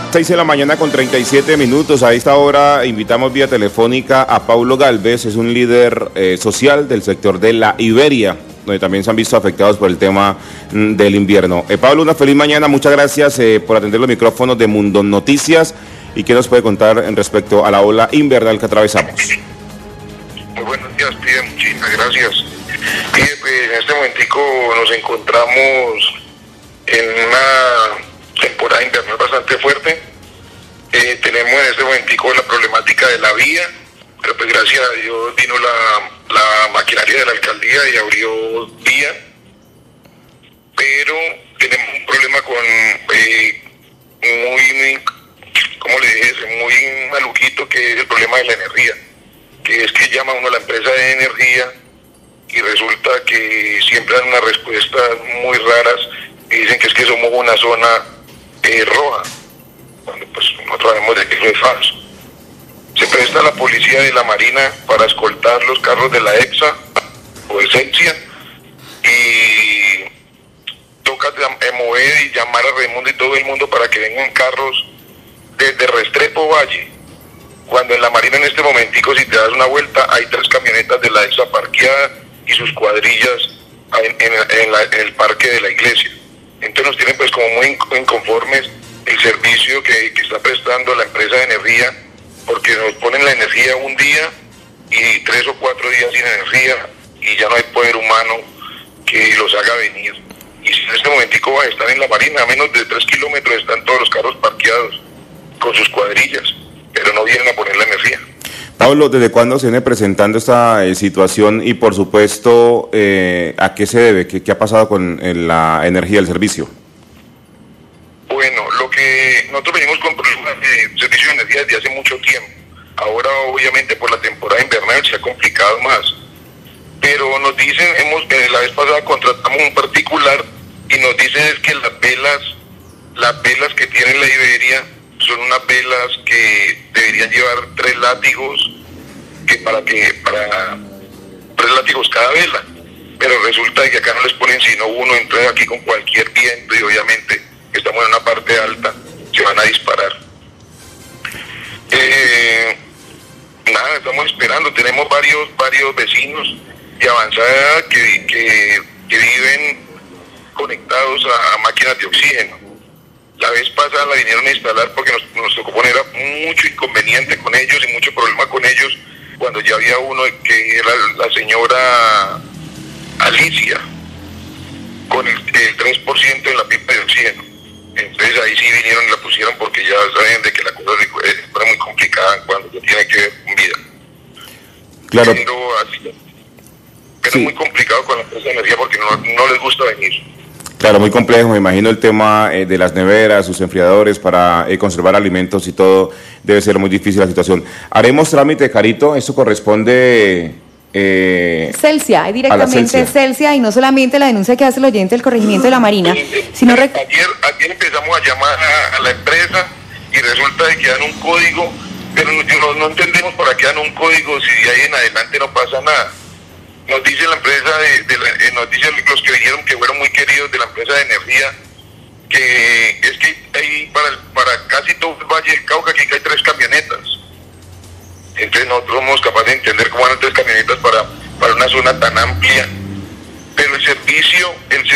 6 de la mañana con 37 minutos. A esta hora invitamos vía telefónica a Paulo Gálvez, es un líder social del sector de la Iberia, donde también se han visto afectados por el tema del invierno. Pablo, una feliz mañana, muchas gracias por atender los micrófonos de Mundo Noticias. ¿Y qué nos puede contar en respecto a la ola invernal que atravesamos? Muy buenos días, Pide, muchísimas gracias. Pide, pues, en este momentico nos encontramos en una temporada invernal bastante fuerte. Tenemos en este momentico la problemática de la vía, pero pues gracias a Dios vino la maquinaria de la alcaldía y abrió vía, pero tenemos un problema con como le dije, muy maluquito, que es el problema de la energía, que es que llama uno a la empresa de energía y resulta que siempre dan unas respuestas muy raras y dicen que es que somos una zona roja, cuando pues nosotros sabemos de que eso es falso. Se presta la policía de la Marina para escoltar los carros de la EXA o Esencia y toca mover y llamar a Raimundo y todo el mundo para que vengan carros desde Restrepo Valle, cuando en la Marina en este momentico, si te das una vuelta, hay 3 camionetas de la EXA parqueadas y sus cuadrillas en el parque de la iglesia. Entonces nos tienen pues como muy inconformes el servicio que está prestando la empresa de energía, porque nos ponen la energía un día y 3 o 4 días sin energía y ya no hay poder humano que los haga venir. Y si en este momentico están en la Marina, a menos de 3 kilómetros están todos los carros parqueados con sus cuadrillas, pero no vienen a poner la energía. Pablo, ¿desde cuándo se viene presentando esta situación y por supuesto a qué se debe? ¿Qué ha pasado con la energía del servicio? Bueno, lo que nosotros venimos con problemas de servicio de energía desde hace mucho tiempo. Ahora obviamente por la temporada invernal se ha complicado más. Pero nos dicen, la vez pasada contratamos un particular y nos dicen es que las velas que tiene la Iberia son unas velas que deberían llevar 3 látigos, para 3 látigos cada vela, pero resulta que acá no les ponen sino uno, entonces aquí con cualquier viento y obviamente estamos en una parte alta, se van a disparar. Nada, estamos esperando, tenemos varios vecinos de avanzada edad que viven conectados a máquinas de oxígeno. La vez pasada la vinieron a instalar porque nos tocó poner mucho inconveniente con ellos y mucho problema con ellos cuando ya había uno que era la señora Alicia con el 3% en la pipa de oxígeno. Entonces ahí sí vinieron y la pusieron porque ya saben de que la cosa era muy complicada cuando ya tiene que ver con vida. Claro. Pero sí. Muy complicado con la empresa de energía porque no les gusta venir. Claro, muy complejo, me imagino el tema de las neveras, sus enfriadores para conservar alimentos y todo, debe ser muy difícil la situación. Haremos trámite, Carito, eso corresponde... Celsia, directamente Celsia, y no solamente la denuncia que hace el oyente del corregimiento de la Marina, sino... Ayer empezamos a llamar a la empresa y resulta de que dan un código, pero no entendemos para qué dan un código si de ahí en adelante no pasa nada. Nos dice la empresa nos dicen los que vinieron que fueron muy queridos de la empresa de energía, que es que hay para casi todo el Valle del Cauca aquí hay 3 camionetas. Entonces nosotros somos capaces de entender cómo van 3 camionetas para una zona tan amplia. Pero el servicio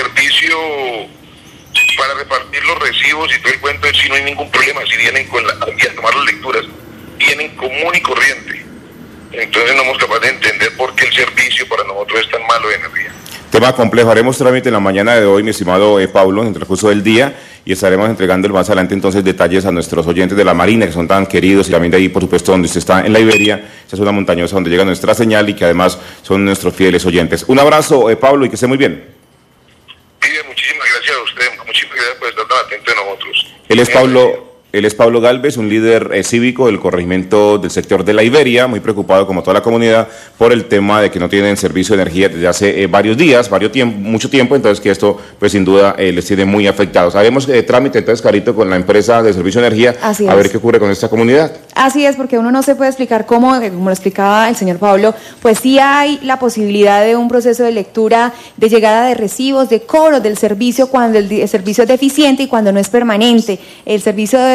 para repartir los recibos y todo el cuento, si no hay ningún problema, si vienen a tomar las lecturas, vienen común y corriente. Entonces no somos capaces de entender por qué el servicio para nosotros es tan malo de energía. Tema complejo, haremos trámite en la mañana de hoy, mi estimado Pablo, en el transcurso del día, y estaremos entregando más adelante entonces detalles a nuestros oyentes de la Marina, que son tan queridos, y también de ahí, por supuesto, donde usted está, en la Iberia, esa zona montañosa donde llega nuestra señal y que además son nuestros fieles oyentes. Un abrazo, Pablo, y que esté muy bien. Muchísimas gracias a usted, muchísimas gracias por estar tan atento de nosotros. Él es Paulo Gálvez, un líder cívico del corregimiento del sector de la Iberia, muy preocupado como toda la comunidad por el tema de que no tienen servicio de energía desde hace varios días, mucho tiempo, entonces que esto pues sin duda les tiene muy afectados. Haremos trámite entonces, Carito, con la empresa de servicio de energía, a ver qué ocurre con esta comunidad. Así es, porque uno no se puede explicar cómo, como lo explicaba el señor Pablo, pues sí hay la posibilidad de un proceso de lectura, de llegada de recibos, de cobro del servicio cuando el servicio es deficiente y cuando no es permanente. El servicio debe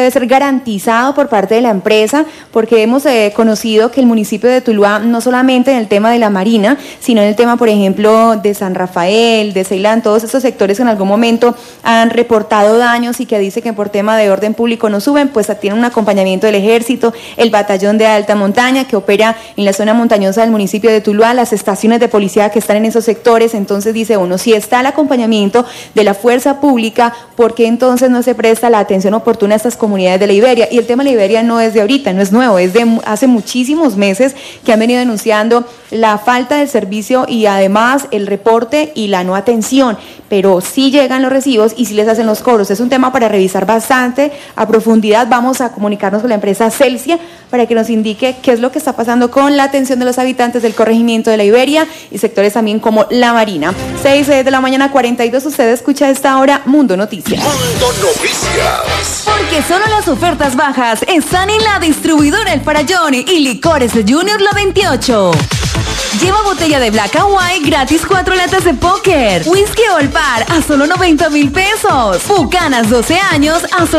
debe ser garantizado por parte de la empresa, porque hemos conocido que el municipio de Tuluá, no solamente en el tema de la Marina, sino en el tema, por ejemplo, de San Rafael, de Ceilán, todos estos sectores que en algún momento han reportado daños y que dice que por tema de orden público no suben, pues tienen un acompañamiento del ejército, el batallón de alta montaña que opera en la zona montañosa del municipio de Tuluá, las estaciones de policía que están en esos sectores. Entonces dice uno, si está el acompañamiento de la fuerza pública, ¿por qué entonces no se presta la atención oportuna a estas comunidades de la Iberia? Y el tema de la Iberia no es de ahorita, no es nuevo, es de hace muchísimos meses que han venido denunciando la falta del servicio y además el reporte y la no atención, pero sí llegan los recibos y sí les hacen los cobros. Es un tema para revisar bastante a profundidad. Vamos a comunicarnos con la empresa Celsia para que nos indique qué es lo que está pasando con la atención de los habitantes del corregimiento de la Iberia y sectores también como la Marina. 6 de la mañana 42, usted escucha a esta hora Mundo Noticias. Mundo Noticias. Porque solo las ofertas bajas están en la distribuidora El Farallón y Licores de Junior La 28. Lleva botella de Black and White gratis 4 latas de póker. Whisky Old Par a solo 90,000 pesos. Bucanas 12 años a solo